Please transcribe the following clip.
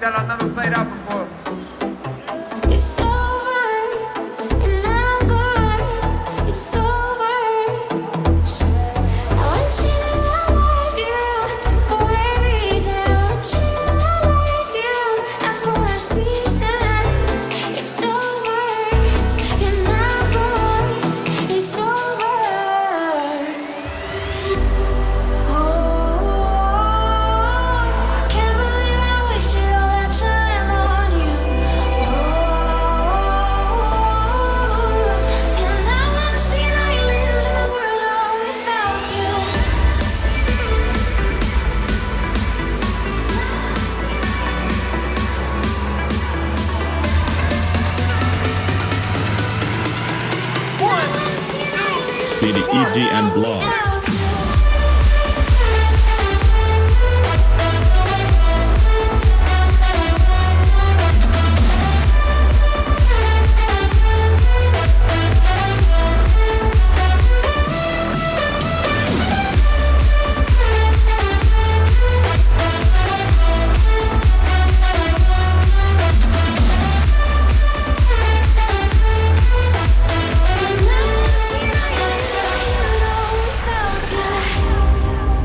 that I've never played out before. It's over, and I'm gone. It's over. I want you to know I loved you for a reason. I want you to know I loved you, not for a season. It's over, and I'm gone. It's over. Oh, I can't believe I wasted all that time on you. And I wanna see islands in the world all without you. Speedy ED and Blog.